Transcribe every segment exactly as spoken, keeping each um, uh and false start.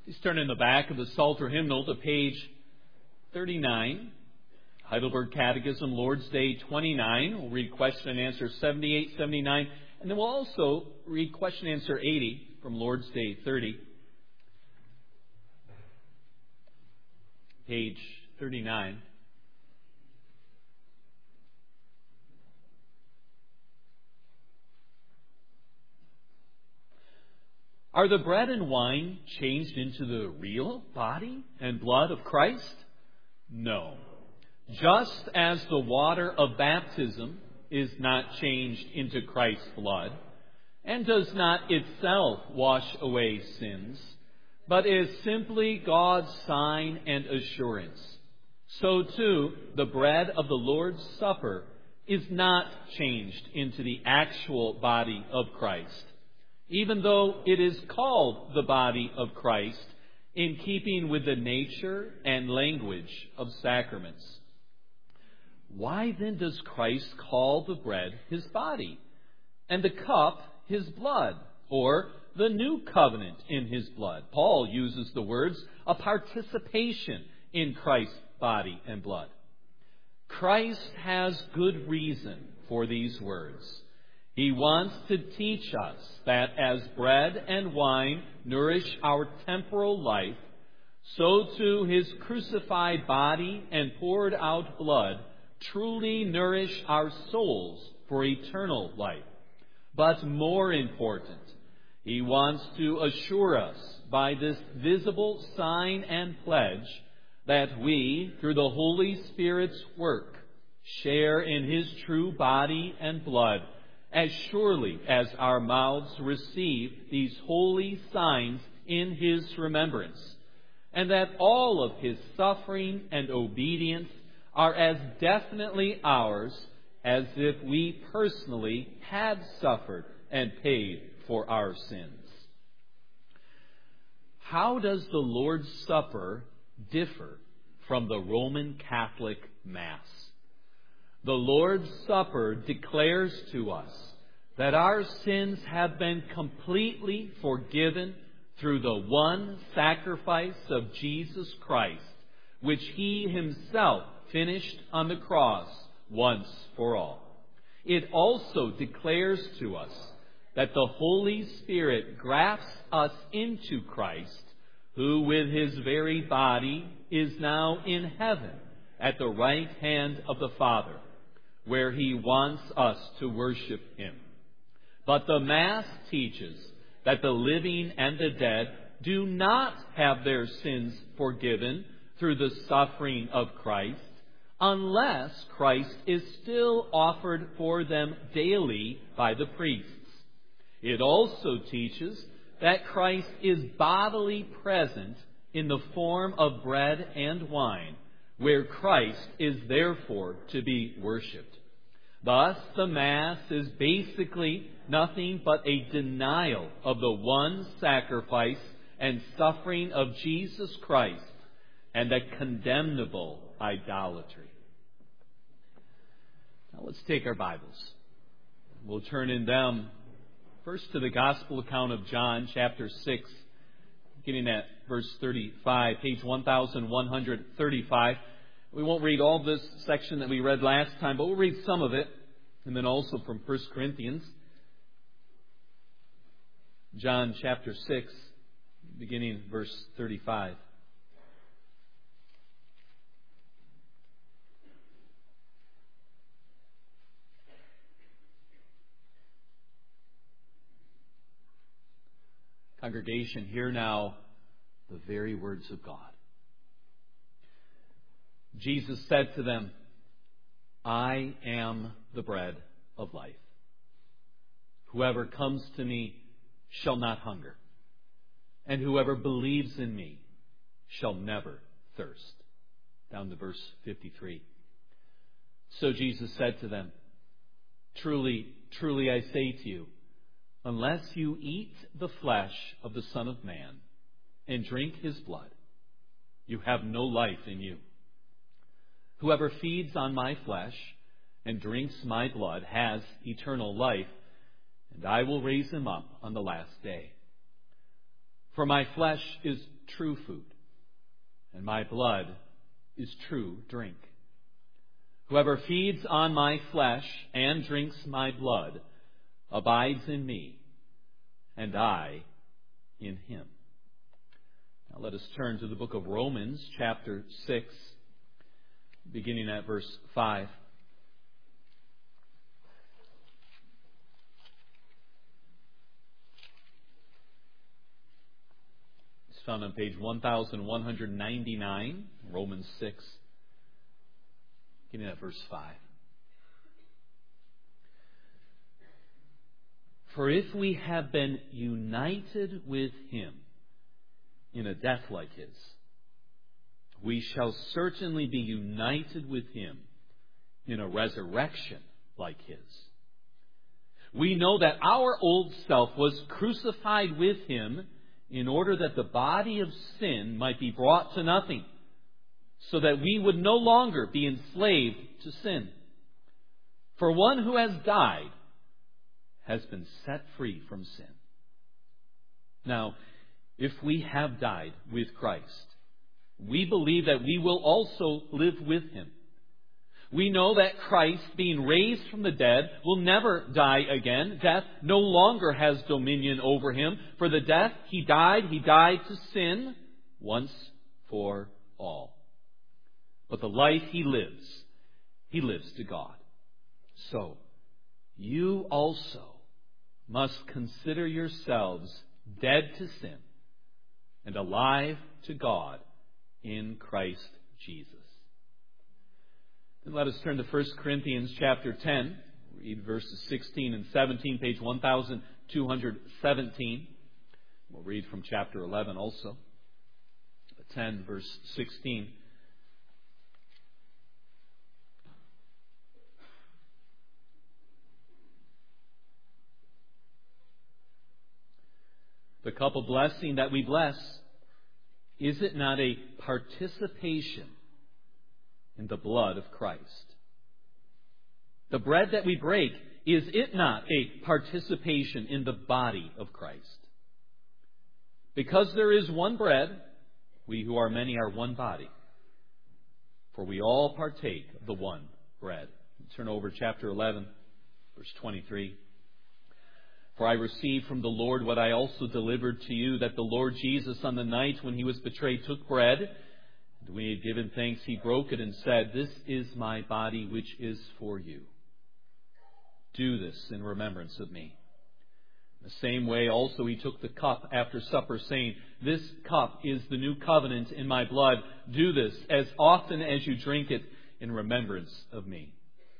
Please turn in the back of the Psalter hymnal to page thirty-nine, Heidelberg Catechism, Lord's Day twenty-nine. We'll read question and answer seventy-eight, seventy-nine, and then we'll also read question and answer eighty from Lord's Day thirty. Page thirty-nine. Are the bread and wine changed into the real body and blood of Christ? No. Just as the water of baptism is not changed into Christ's blood, and does not itself wash away sins, but is simply God's sign and assurance, so too the bread of the Lord's Supper is not changed into the actual body of Christ, even though it is called the body of Christ in keeping with the nature and language of sacraments. Why then does Christ call the bread his body, and the cup his blood, or the new covenant in his blood? Paul uses the words, a participation in Christ's body and blood. Christ has good reason for these words. He wants to teach us that as bread and wine nourish our temporal life, so too his crucified body and poured out blood truly nourish our souls for eternal life. But more important, he wants to assure us by this visible sign and pledge that we, through the Holy Spirit's work, share in his true body and blood, as surely as our mouths receive these holy signs in his remembrance, and that all of his suffering and obedience are as definitely ours as if we personally had suffered and paid for our sins. How does the Lord's Supper differ from the Roman Catholic Mass? The Lord's Supper declares to us that our sins have been completely forgiven through the one sacrifice of Jesus Christ, which he himself finished on the cross once for all. It also declares to us that the Holy Spirit grafts us into Christ, who with his very body is now in heaven at the right hand of the Father, where he wants us to worship him. But the Mass teaches that the living and the dead do not have their sins forgiven through the suffering of Christ, unless Christ is still offered for them daily by the priests. It also teaches that Christ is bodily present in the form of bread and wine, where Christ is therefore to be worshipped. Thus, the Mass is basically nothing but a denial of the one sacrifice and suffering of Jesus Christ, and a condemnable idolatry. Now let's take our Bibles. We'll turn in them first to the Gospel account of John, chapter six, beginning at verse thirty-five, page one thousand one hundred thirty-five. We won't read all this section that we read last time, but we'll read some of it, and then also from First Corinthians. John chapter six, beginning verse thirty-five. Congregation, hear now the very words of God. Jesus said to them, I am the bread of life. Whoever comes to me shall not hunger, and whoever believes in me shall never thirst. Down to verse fifty-three. So Jesus said to them, Truly, truly I say to you, unless you eat the flesh of the Son of Man and drink his blood, you have no life in you. Whoever feeds on my flesh and drinks my blood has eternal life, and I will raise him up on the last day. For my flesh is true food, and my blood is true drink. Whoever feeds on my flesh and drinks my blood abides in me, and I in him. Now let us turn to the book of Romans, chapter six, beginning at verse five. It's found on page one thousand one hundred ninety-nine, Romans six, beginning at verse five. For if we have been united with him in a death like his, we shall certainly be united with him in a resurrection like his. We know that our old self was crucified with him in order that the body of sin might be brought to nothing, so that we would no longer be enslaved to sin. For one who has died has been set free from sin. Now, if we have died with Christ, we believe that we will also live with him. We know that Christ, being raised from the dead, will never die again. Death no longer has dominion over him. For the death he died, he died to sin once for all. But the life he lives, he lives to God. So, you also must consider yourselves dead to sin and alive to God in Christ Jesus. Then let us turn to First Corinthians chapter ten. Read verses sixteen and seventeen, page one thousand two hundred seventeen. We'll read from chapter eleven also. ten, verse sixteen. The cup of blessing that we bless, is it not a participation in the blood of Christ? The bread that we break, is it not a participation in the body of Christ? Because there is one bread, we who are many are one body, for we all partake of the one bread. Turn over chapter eleven, verse twenty-three. For I received from the Lord what I also delivered to you, that the Lord Jesus, on the night when he was betrayed, took bread, and when he had given thanks, he broke it and said, "This is my body, which is for you. Do this in remembrance of me." In the same way also he took the cup after supper, saying, "This cup is the new covenant in my blood. Do this as often as you drink it in remembrance of me.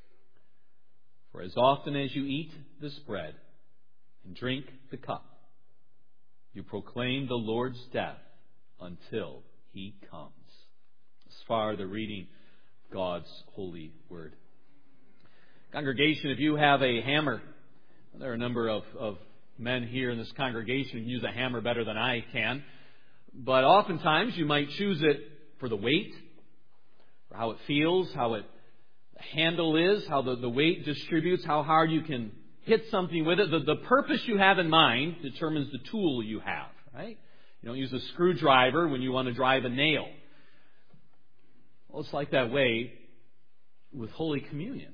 For as often as you eat this bread and drink the cup, you proclaim the Lord's death until he comes." As far the reading of God's holy word. Congregation, if you have a hammer, there are a number of, of men here in this congregation who can use a hammer better than I can, but oftentimes you might choose it for the weight, for how it feels, how it the handle is, how the, the weight distributes, how hard you can hit something with it. The, the purpose you have in mind determines the tool you have, right? You don't use a screwdriver when you want to drive a nail. Well, it's like that way with Holy Communion.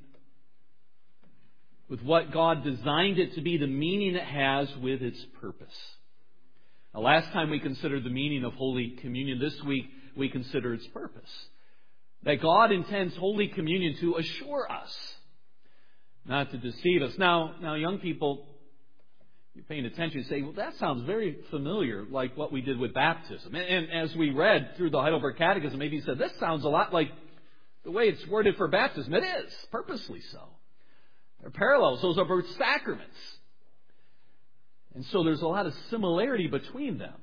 With what God designed it to be, the meaning it has with its purpose. Now, last time we considered the meaning of Holy Communion. This week we consider its purpose. That God intends Holy Communion to assure us, not to deceive us. Now, now, young people, you're paying attention, you say, well, that sounds very familiar, like what we did with baptism. And, and as we read through the Heidelberg Catechism, maybe you said, this sounds a lot like the way it's worded for baptism. It is, purposely so. There are parallels. Those are both sacraments. And so there's a lot of similarity between them.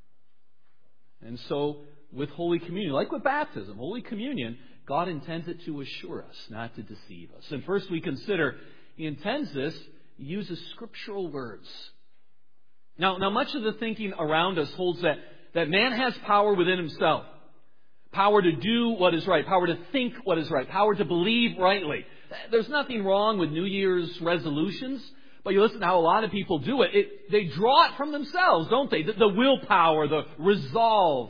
And so with Holy Communion, like with baptism, Holy Communion, God intends it to assure us, not to deceive us. And first we consider, He intends this, He uses scriptural words. Now, now much of the thinking around us holds that, that man has power within himself. Power to do what is right. Power to think what is right. Power to believe rightly. There's nothing wrong with New Year's resolutions, But you listen to how a lot of people do it. it they draw it from themselves, don't they? The, the willpower, the resolve.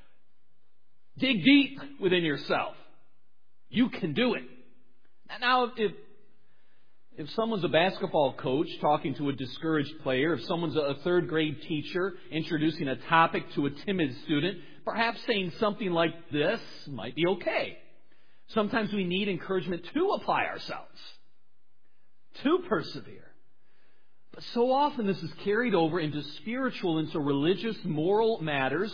Dig deep within yourself. You can do it. Now, if if someone's a basketball coach talking to a discouraged player, if someone's a third grade teacher introducing a topic to a timid student, perhaps saying something like this might be okay. Sometimes we need encouragement to apply ourselves, to persevere. But so often this is carried over into spiritual, into religious, moral matters.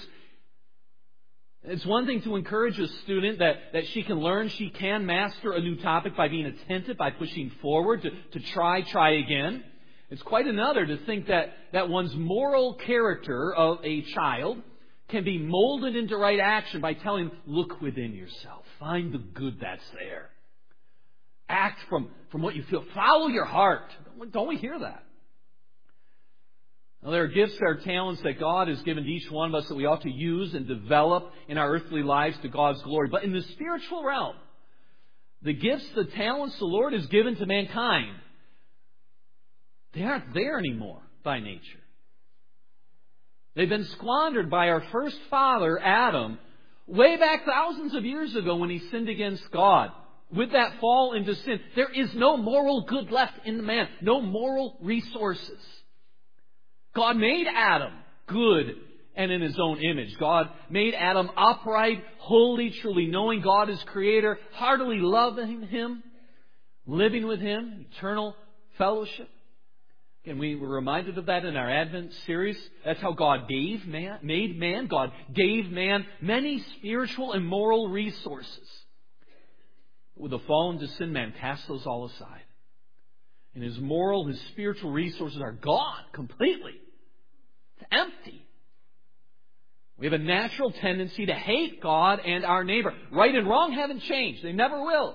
It's one thing to encourage a student that, that she can learn, she can master a new topic by being attentive, by pushing forward, to, to try, try again. It's quite another to think that, that one's moral character of a child can be molded into right action by telling, look within yourself. Find the good that's there. Act from, from what you feel. Follow your heart. Don't we hear that? Now, there are gifts, there are talents that God has given to each one of us that we ought to use and develop in our earthly lives to God's glory. But in the spiritual realm, the gifts, the talents the Lord has given to mankind, they aren't there anymore by nature. They've been squandered by our first father, Adam, way back thousands of years ago when he sinned against God. With that fall into sin, there is no moral good left in the man, no moral resources. God made Adam good and in His own image. God made Adam upright, holy, truly knowing God as Creator, heartily loving Him, living with Him, eternal fellowship. And we were reminded of that in our Advent series. That's how God gave man, made man. God gave man many spiritual and moral resources. With the fall into sin, man cast those all aside. And his moral, his spiritual resources are gone completely. It's empty. We have a natural tendency to hate God and our neighbor. Right and wrong haven't changed. They never will.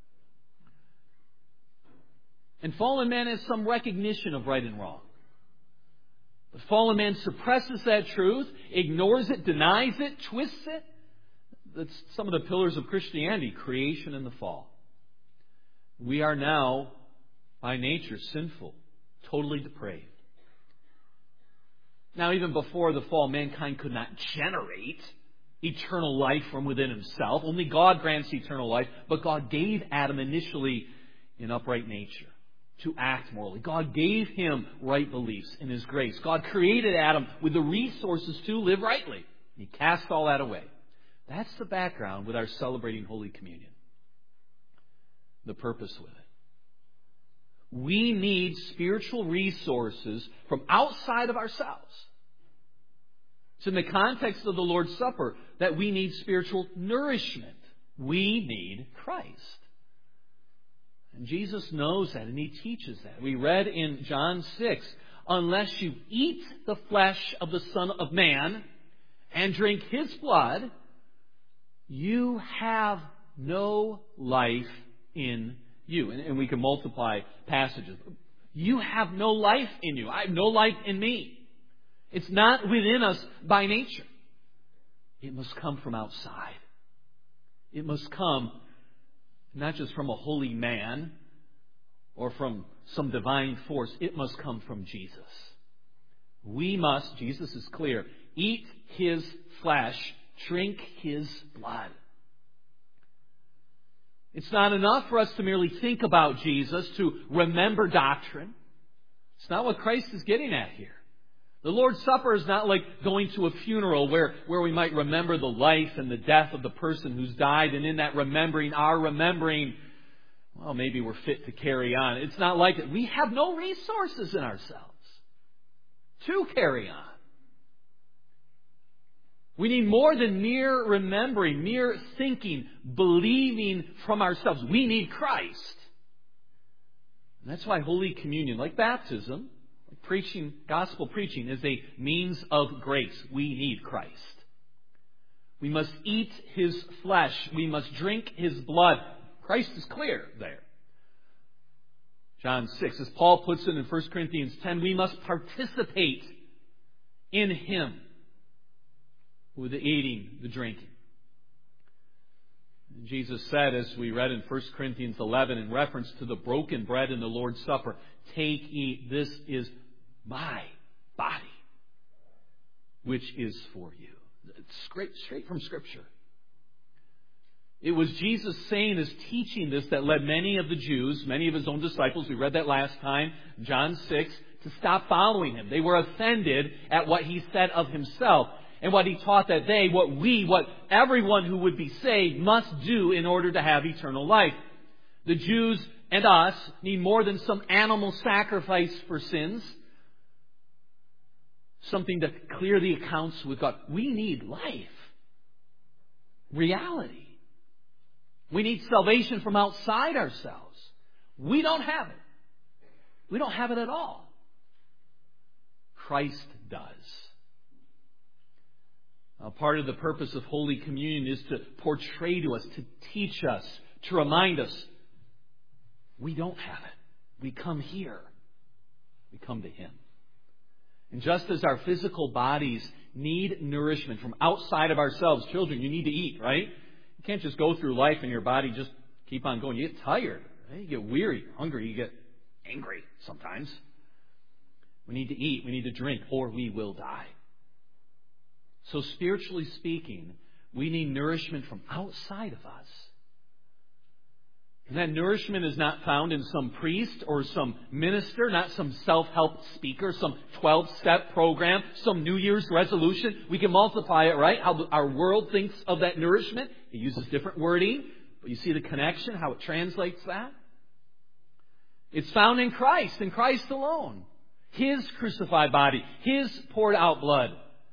And fallen man has some recognition of right and wrong. But fallen man suppresses that truth, ignores it, denies it, twists it. That's some of the pillars of Christianity, creation and the fall. We are now, by nature, sinful, totally depraved. Now, even before the fall, mankind could not generate eternal life from within himself. Only God grants eternal life. But God gave Adam initially an upright nature to act morally. God gave him right beliefs in His grace. God created Adam with the resources to live rightly. He cast all that away. That's the background with our celebrating Holy Communion. The purpose with it. We need spiritual resources from outside of ourselves. It's in the context of the Lord's Supper that we need spiritual nourishment. We need Christ. And Jesus knows that, and He teaches that. We read in John six, unless you eat the flesh of the Son of Man and drink His blood, you have no life in you. And, and we can multiply passages. You have no life in you. I have no life in me. It's not within us by nature. It must come from outside. It must come not just from a holy man or from some divine force. It must come from Jesus. We must, Jesus is clear, eat His flesh, drink His blood. It's not enough for us to merely think about Jesus, to remember doctrine. It's not what Christ is getting at here. The Lord's Supper is not like going to a funeral where, where we might remember the life and the death of the person who's died, and in that remembering, our remembering, well, maybe we're fit to carry on. It's not like it. We have no resources in ourselves to carry on. We need more than mere remembering, mere thinking, believing from ourselves. We need Christ. And that's why Holy Communion, like baptism, like preaching, gospel preaching, is a means of grace. We need Christ. We must eat His flesh. We must drink His blood. Christ is clear there. John six, as Paul puts it in First Corinthians ten, we must participate in Him with the eating, the drinking. Jesus said, as we read in First Corinthians eleven, in reference to the broken bread in the Lord's Supper, "Take, eat, this is my body, which is for you." It's straight, straight from Scripture. It was Jesus saying this, teaching this, that led many of the Jews, many of His own disciples, we read that last time, John six, to stop following Him. They were offended at what He said of Himself and what He taught that they, what we, what everyone who would be saved must do in order to have eternal life. The Jews and us need more than some animal sacrifice for sins, something to clear the accounts with God. We need life, reality. We need salvation from outside ourselves. We don't have it. We don't have it at all. Christ does. Now, part of the purpose of Holy Communion is to portray to us, to teach us, to remind us, we don't have it. We come here. We come to Him. And just as our physical bodies need nourishment from outside of ourselves, children, you need to eat, right? You can't just go through life and your body just keep on going. You get tired. Right? You get weary, hungry. You get angry sometimes. We need to eat. We need to drink, or we will die. So spiritually speaking, we need nourishment from outside of us. And that nourishment is not found in some priest or some minister, not some self-help speaker, some twelve-step program, some New Year's resolution. We can multiply it, right? How our world thinks of that nourishment. It uses different wording, but you see the connection, how it translates that. It's found in Christ, in Christ alone. His crucified body, His poured out blood.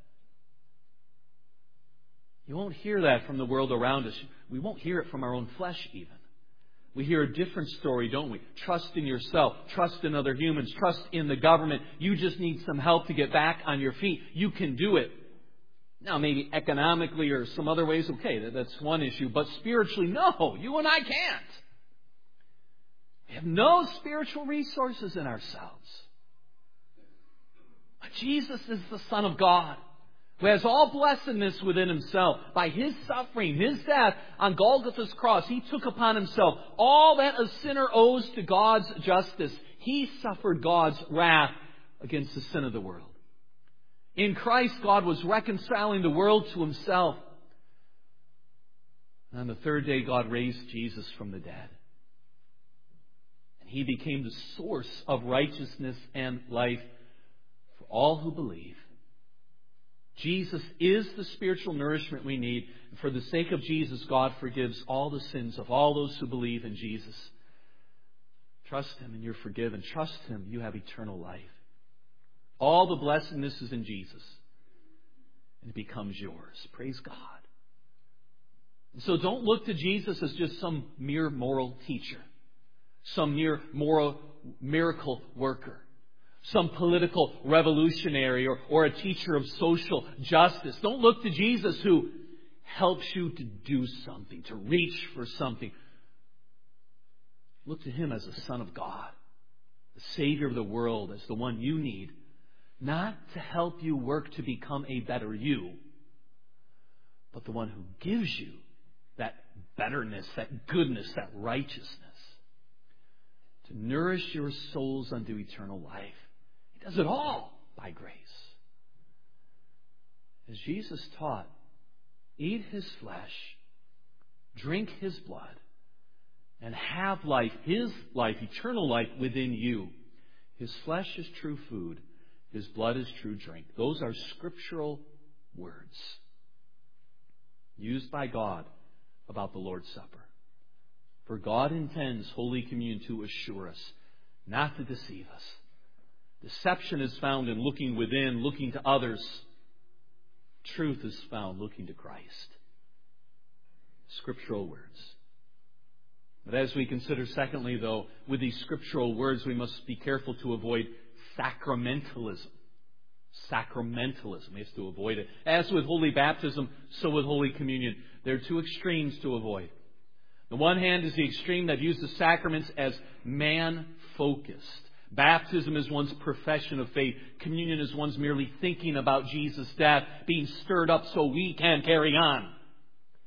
You won't hear that from the world around us. We won't hear it from our own flesh even. We hear a different story, don't we? Trust in yourself. Trust in other humans. Trust in the government. You just need some help to get back on your feet. You can do it. Now, maybe economically or some other ways, okay, that's one issue. But spiritually, no, you and I can't. We have no spiritual resources in ourselves. But Jesus is the Son of God, who has all blessedness within Himself. By His suffering, His death on Golgotha's cross, He took upon Himself all that a sinner owes to God's justice. He suffered God's wrath against the sin of the world. In Christ, God was reconciling the world to Himself. And on the third day, God raised Jesus from the dead. And He became the source of righteousness and life for all who believe. Jesus is the spiritual nourishment we need. And for the sake of Jesus, God forgives all the sins of all those who believe in Jesus. Trust Him and you're forgiven. Trust Him, you have eternal life. All the blessedness is in Jesus. And it becomes yours. Praise God. And so don't look to Jesus as just some mere moral teacher. Some mere moral miracle worker. Some political revolutionary or, or a teacher of social justice. Don't look to Jesus who helps you to do something, to reach for something. Look to Him as the Son of God, the Savior of the world, as the one you need, not to help you work to become a better you, but the one who gives you that betterness, that goodness, that righteousness, to nourish your souls unto eternal life. He does it all by grace. As Jesus taught, eat His flesh, drink His blood, and have life, His life, eternal life within you. His flesh is true food. His blood is true drink. Those are scriptural words used by God about the Lord's Supper. For God intends Holy Communion to assure us, not to deceive us. Deception is found in looking within, looking to others. Truth is found looking to Christ. Scriptural words. But as we consider, secondly, though, with these scriptural words, we must be careful to avoid sacramentalism. Sacramentalism. We have to avoid it. As with Holy Baptism, so with Holy Communion. There are two extremes to avoid. The one hand is the extreme that views the sacraments as man-focused. Baptism is one's profession of faith. Communion is one's merely thinking about Jesus' death, being stirred up so we can carry on.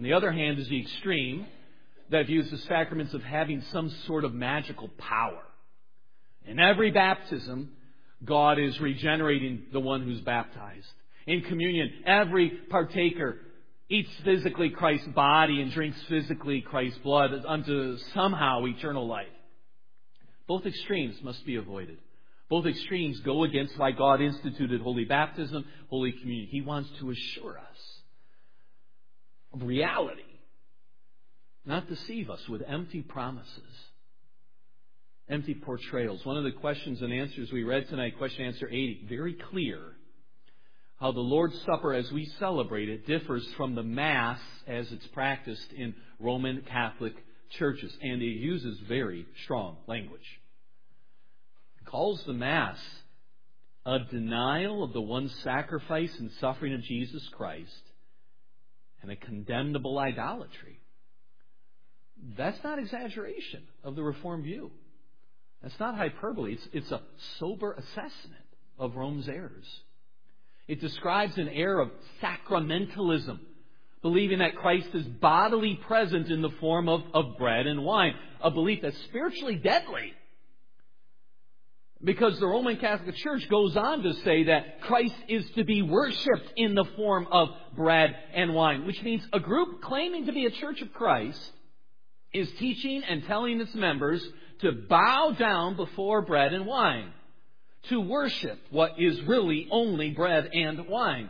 On the other hand is the extreme that views the sacraments of having some sort of magical power. In every baptism, God is regenerating the one who's baptized. In communion, every partaker eats physically Christ's body and drinks physically Christ's blood unto somehow eternal life. Both extremes must be avoided. Both extremes go against why God instituted holy baptism, holy communion. He wants to assure us of reality, not deceive us with empty promises, empty portrayals. One of the questions and answers we read tonight, question answer eighty, very clear how the Lord's Supper as we celebrate it differs from the Mass as it's practiced in Roman Catholic churches. And it uses very strong language. It calls the Mass a denial of the one sacrifice and suffering of Jesus Christ and a condemnable idolatry. That's not exaggeration of the Reformed view. That's not hyperbole. It's, it's a sober assessment of Rome's errors. It describes an error of sacramentalism, believing that Christ is bodily present in the form of, of bread and wine, a belief that's spiritually deadly. Because the Roman Catholic Church goes on to say that Christ is to be worshipped in the form of bread and wine, which means a group claiming to be a Church of Christ is teaching and telling its members to bow down before bread and wine, to worship what is really only bread and wine.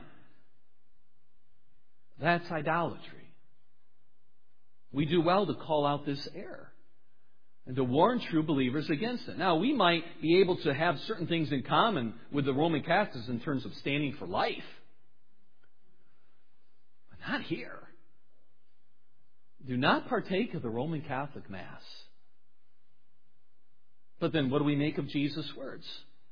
That's idolatry. We do well to call out this error and to warn true believers against it. Now, we might be able to have certain things in common with the Roman Catholics in terms of standing for life, but not here. Do not partake of the Roman Catholic Mass. But then what do we make of Jesus' words?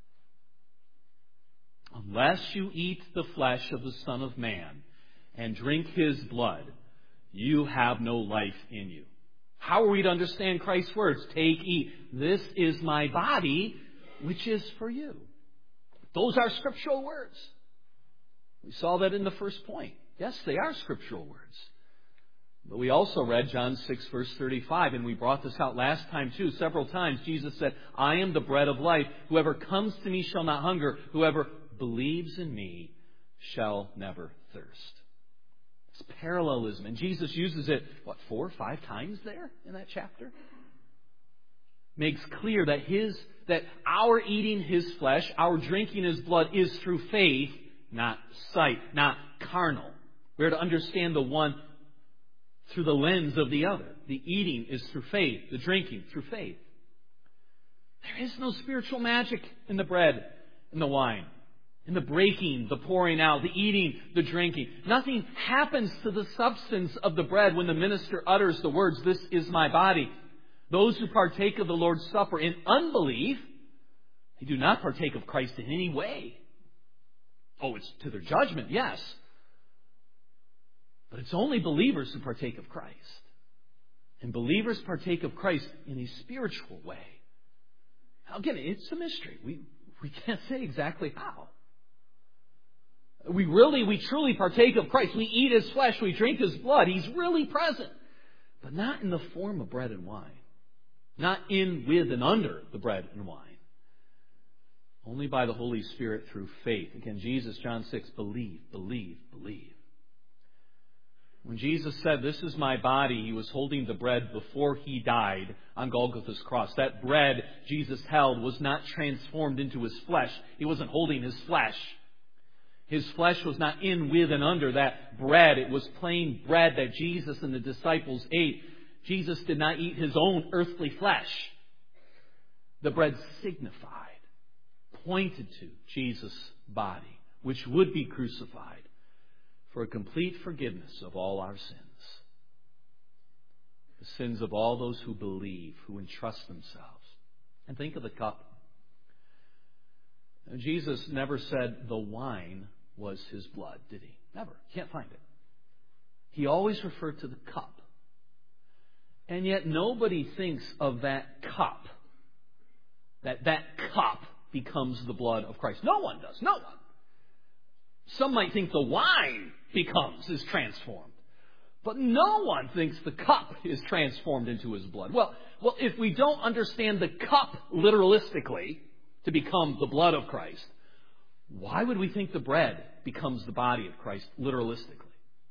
Unless you eat the flesh of the Son of Man and drink His blood, you have no life in you. How are we to understand Christ's words? Take, eat. This is my body, which is for you. Those are scriptural words. We saw that in the first point. Yes, they are scriptural words. But we also read John six, verse thirty-five, and we brought this out last time too. Several times Jesus said, I am the bread of life. Whoever comes to me shall not hunger. Whoever believes in me shall never thirst. It's parallelism. And Jesus uses it, what, four or five times there in that chapter? Makes clear that his that our eating His flesh, our drinking His blood is through faith, not sight, not carnal. We're to understand the one through the lens of the other. The eating is through faith, the drinking through faith. There is no spiritual magic in the bread and the wine, in the breaking, the pouring out, the eating, the drinking. Nothing happens to the substance of the bread when the minister utters the words, this is my body. Those who partake of the Lord's Supper in unbelief, they do not partake of Christ in any way. Oh, it's to their judgment, yes. But it's only believers who partake of Christ. And believers partake of Christ in a spiritual way. Now, again, it's a mystery. We, we can't say exactly how. We really, we truly partake of Christ. We eat His flesh. We drink His blood. He's really present. But not in the form of bread and wine. Not in, with, and under the bread and wine. Only by the Holy Spirit through faith. Again, Jesus, John six, believe, believe, believe. When Jesus said, this is my body, He was holding the bread before He died on Golgotha's cross. That bread Jesus held was not transformed into His flesh. He wasn't holding His flesh. His flesh was not in, with, and under that bread. It was plain bread that Jesus and the disciples ate. Jesus did not eat His own earthly flesh. The bread signified, pointed to Jesus' body, which would be crucified for a complete forgiveness of all our sins. The sins of all those who believe, who entrust themselves. And think of the cup. Now, Jesus never said the wine was His blood, did He? Never. Can't find it. He always referred to the cup. And yet nobody thinks of that cup, that that cup becomes the blood of Christ. No one does. No one. Some might think the wine becomes, is transformed. But no one thinks the cup is transformed into his blood. Well, well, if we don't understand the cup literalistically to become the blood of Christ, why would we think the bread becomes the body of Christ literalistically?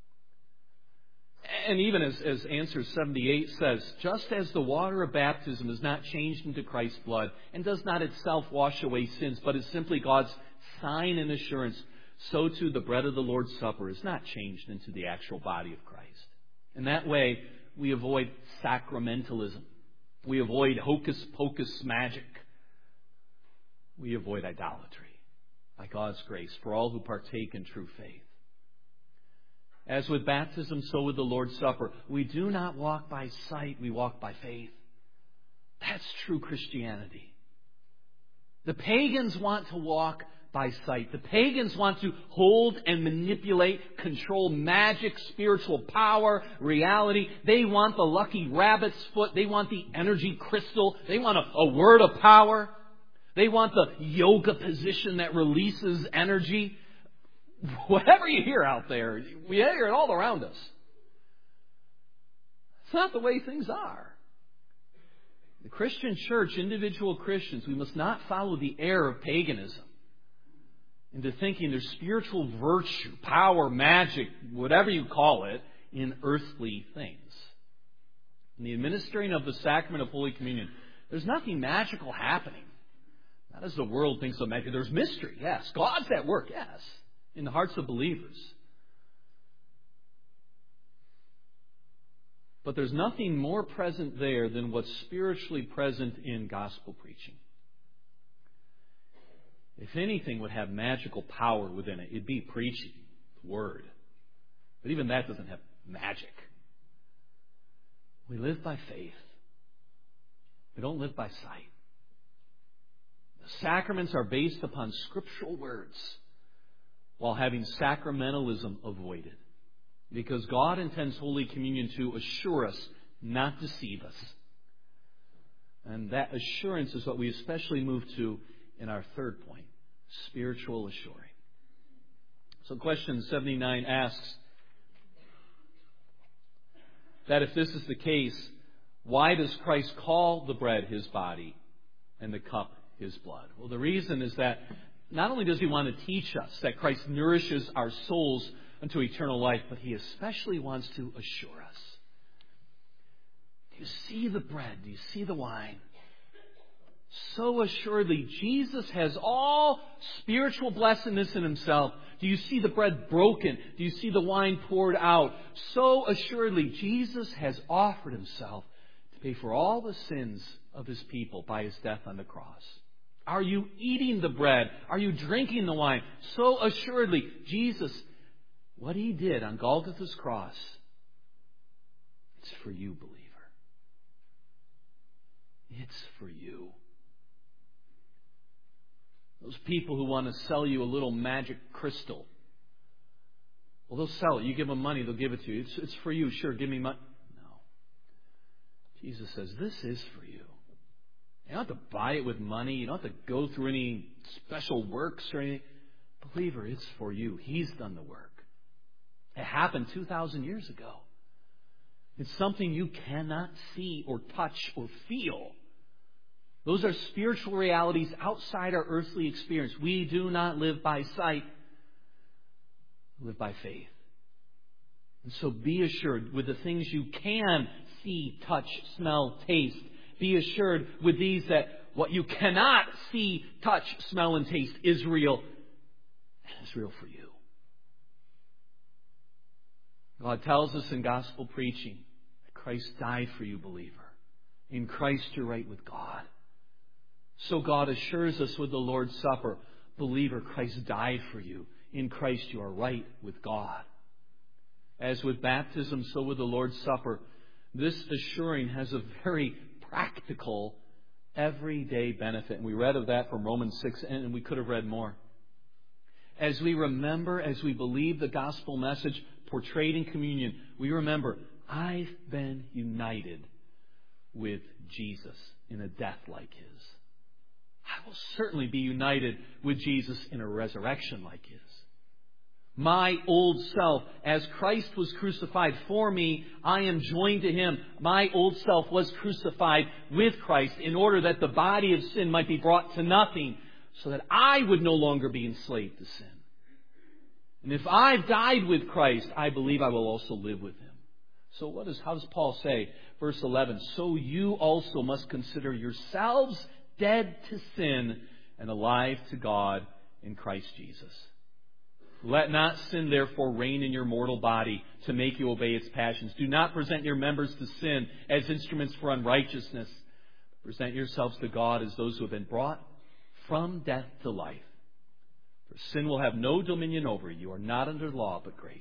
And even as, as answer seventy-eight says, just as the water of baptism is not changed into Christ's blood and does not itself wash away sins, but is simply God's sign and assurance, so too the bread of the Lord's Supper is not changed into the actual body of Christ. In that way, we avoid sacramentalism. We avoid hocus-pocus magic. We avoid idolatry by God's grace for all who partake in true faith. As with baptism, so with the Lord's Supper. We do not walk by sight, we walk by faith. That's true Christianity. The pagans want to walk by sight. The pagans want to hold and manipulate, control magic, spiritual power, reality. They want the lucky rabbit's foot. They want the energy crystal. They want a, a word of power. They want the yoga position that releases energy. Whatever you hear out there, we hear it all around us. It's not the way things are. The Christian church, individual Christians, we must not follow the error of paganism into thinking there's spiritual virtue, power, magic, whatever you call it, in earthly things. In the administering of the sacrament of Holy Communion, there's nothing magical happening. Not as the world thinks of magic. There's mystery, yes. God's at work, yes, in the hearts of believers. But there's nothing more present there than what's spiritually present in gospel preaching. If anything would have magical power within it, it'd be preaching, the Word. But even that doesn't have magic. We live by faith. We don't live by sight. The sacraments are based upon scriptural words, while having sacramentalism avoided. Because God intends Holy Communion to assure us, not deceive us. And that assurance is what we especially move to in our third point, spiritual assuring. So question seventy-nine asks that if this is the case, why does Christ call the bread His body and the cup His blood? Well, the reason is that not only does He want to teach us that Christ nourishes our souls unto eternal life, but He especially wants to assure us. Do you see the bread? Do you see the wine? So assuredly, Jesus has all spiritual blessedness in Himself. Do you see the bread broken? Do you see the wine poured out? So assuredly, Jesus has offered Himself to pay for all the sins of His people by His death on the cross. Are you eating the bread? Are you drinking the wine? So assuredly, Jesus, what He did on Golgotha's cross, it's for you, believer. It's for you. Those people who want to sell you a little magic crystal, well, they'll sell it. You give them money, they'll give it to you. It's, it's for you. Sure, give me money. No. Jesus says, this is for you. You don't have to buy it with money. You don't have to go through any special works or anything. Believer, it's for you. He's done the work. It happened two thousand years ago. It's something you cannot see or touch or feel. Those are spiritual realities outside our earthly experience. We do not live by sight. We live by faith. And so be assured with the things you can see, touch, smell, taste. Be assured with these that what you cannot see, touch, smell, and taste is real. And it's real for you. God tells us in gospel preaching that Christ died for you, believer. In Christ you're right with God. So God assures us with the Lord's Supper, believer, Christ died for you. In Christ you are right with God. As with baptism, so with the Lord's Supper, this assuring has a very practical, everyday benefit. And we read of that from Romans six, and we could have read more. As we remember, as we believe the gospel message portrayed in communion, we remember, I've been united with Jesus in a death like His. I will certainly be united with Jesus in a resurrection like His. My old self, as Christ was crucified for me, I am joined to Him. My old self was crucified with Christ in order that the body of sin might be brought to nothing, so that I would no longer be enslaved to sin. And if I've died with Christ, I believe I will also live with Him. So what is, how does Paul say? Verse eleven, so you also must consider yourselves dead to sin and alive to God in Christ Jesus. Let not sin, therefore, reign in your mortal body to make you obey its passions. Do not present your members to sin as instruments for unrighteousness. Present yourselves to God as those who have been brought from death to life. For sin will have no dominion over you. You are not under law, but grace.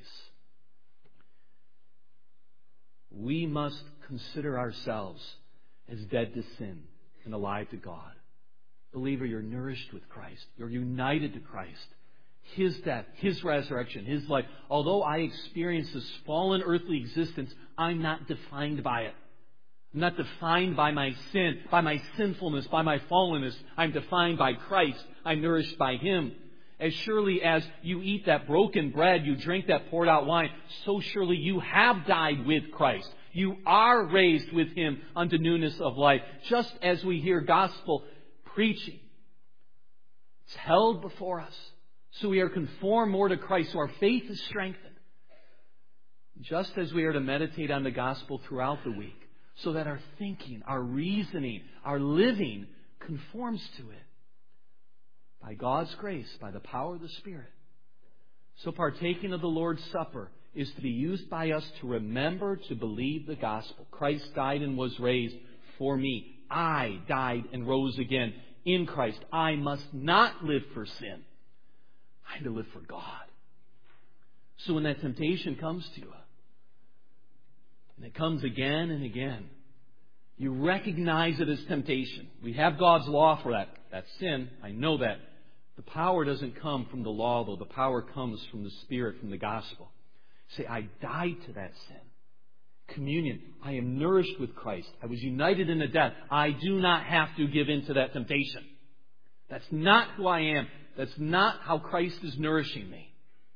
We must consider ourselves as dead to sin and alive to God. Believer, you're nourished with Christ. You're united to Christ. His death, His resurrection, His life. Although I experience this fallen earthly existence, I'm not defined by it. I'm not defined by my sin, by my sinfulness, by my fallenness. I'm defined by Christ. I'm nourished by Him. As surely as you eat that broken bread, you drink that poured out wine, so surely you have died with Christ. You are raised with Him unto newness of life. Just as we hear gospel preaching, it's held before us. So we are conformed more to Christ, so our faith is strengthened. Just as we are to meditate on the gospel throughout the week, so that our thinking, our reasoning, our living conforms to it. By God's grace, by the power of the Spirit. So partaking of the Lord's Supper is to be used by us to remember to believe the gospel. Christ died and was raised for me. I died and rose again in Christ. I must not live for sin. I am to live for God. So when that temptation comes to you, and it comes again and again, you recognize it as temptation. We have God's law for that. That's sin. I know that. The power doesn't come from the law, though. The power comes from the Spirit, from the gospel. Say, I died to that sin. Communion. I am nourished with Christ. I was united in the death. I do not have to give in to that temptation. That's not who I am. That's not how Christ is nourishing me.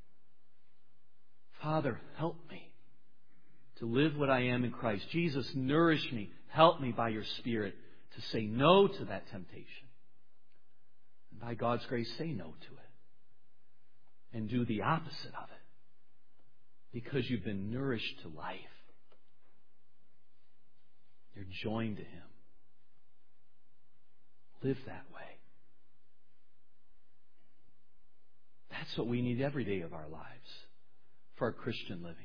Father, help me to live what I am in Christ. Jesus, nourish me. Help me by your Spirit to say no to that temptation. And by God's grace, say no to it. And do the opposite of it. Because you've been nourished to life. You're joined to Him. Live that way. That's what we need every day of our lives for our Christian living.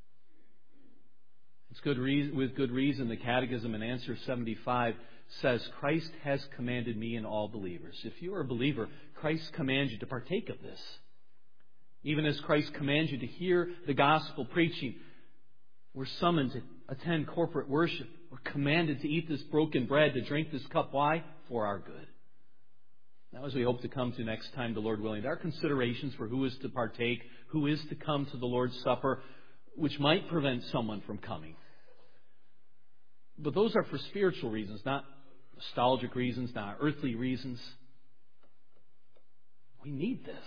It's good reason, with good reason the Catechism in answer seventy-five says, Christ has commanded me and all believers. If you are a believer, Christ commands you to partake of this. Even as Christ commands you to hear the gospel preaching, we're summoned to attend corporate worship. We're commanded to eat this broken bread, to drink this cup. Why? For our good. Now, as we hope to come to next time, the Lord willing, there are considerations for who is to partake, who is to come to the Lord's Supper, which might prevent someone from coming. But those are for spiritual reasons, not nostalgic reasons, not earthly reasons. We need this.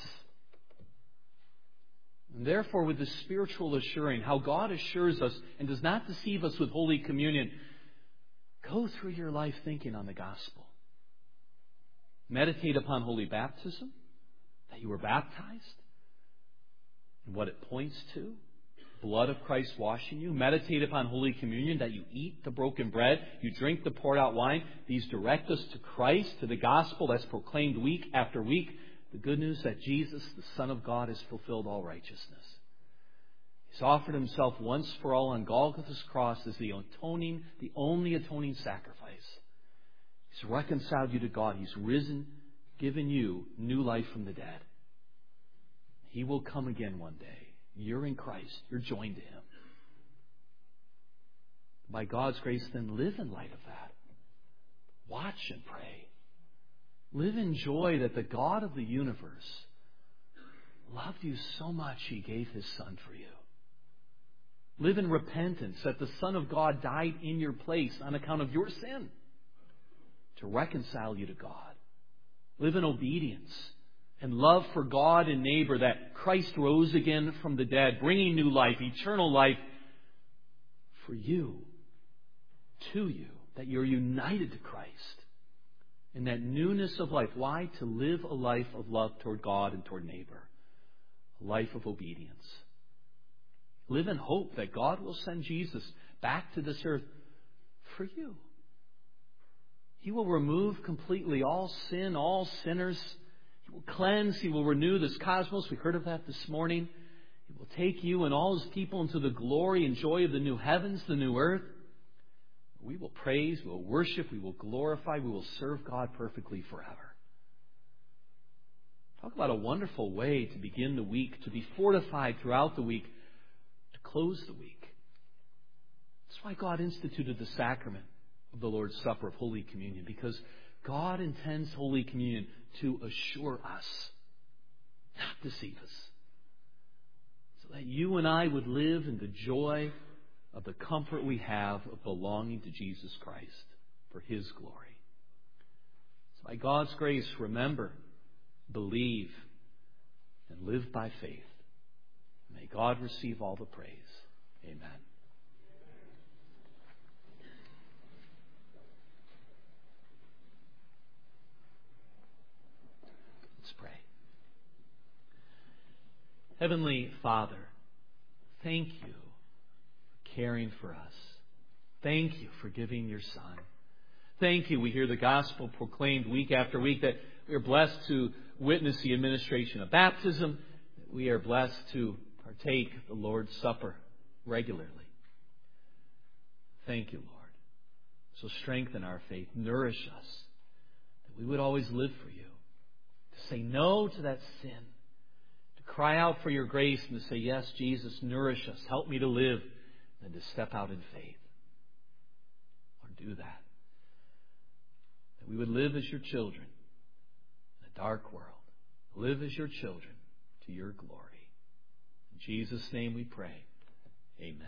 And therefore, with the spiritual assuring, how God assures us and does not deceive us with Holy Communion, go through your life thinking on the gospel. Meditate upon holy baptism, that you were baptized, and what it points to. Blood of Christ washing you. Meditate upon Holy Communion, that you eat the broken bread, you drink the poured out wine. These direct us to Christ, to the gospel that's proclaimed week after week. The good news that Jesus, the Son of God, has fulfilled all righteousness. He's offered Himself once for all on Golgotha's cross as the atoning, the only atoning sacrifice. He's reconciled you to God. He's risen, given you new life from the dead. He will come again one day. You're in Christ. You're joined to Him. By God's grace, then live in light of that. Watch and pray. Live in joy that the God of the universe loved you so much He gave His Son for you. Live in repentance that the Son of God died in your place on account of your sin to reconcile you to God. Live in obedience and love for God and neighbor, that Christ rose again from the dead, bringing new life, eternal life for you, to you, that you're united to Christ in that newness of life. Why? To live a life of love toward God and toward neighbor, a life of obedience. Live in hope that God will send Jesus back to this earth for you. He will remove completely all sin, all sinners. He will cleanse. He will renew this cosmos. We heard of that this morning. He will take you and all His people into the glory and joy of the new heavens, the new earth. We will praise, we will worship, we will glorify, we will serve God perfectly forever. Talk about a wonderful way to begin the week, to be fortified throughout the week, to close the week. That's why God instituted the sacrament of the Lord's Supper, of Holy Communion, because God intends Holy Communion to assure us, not deceive us, so that you and I would live in the joy of the comfort we have of belonging to Jesus Christ for His glory. So by God's grace, remember, believe, and live by faith. May God receive all the praise. Amen. Let's pray. Heavenly Father, thank you for caring for us. Thank you for giving your Son. Thank you, we hear the gospel proclaimed week after week, that we are blessed to witness the administration of baptism, that we are blessed to partake the Lord's Supper regularly. Thank you, Lord. So strengthen our faith, nourish us, that we would always live for you, to say no to that sin, to cry out for your grace and to say, yes, Jesus, nourish us, help me to live, and to step out in faith. Lord, do that. That we would live as your children in a dark world. Live as your children to your glory. In Jesus' name we pray. Amen.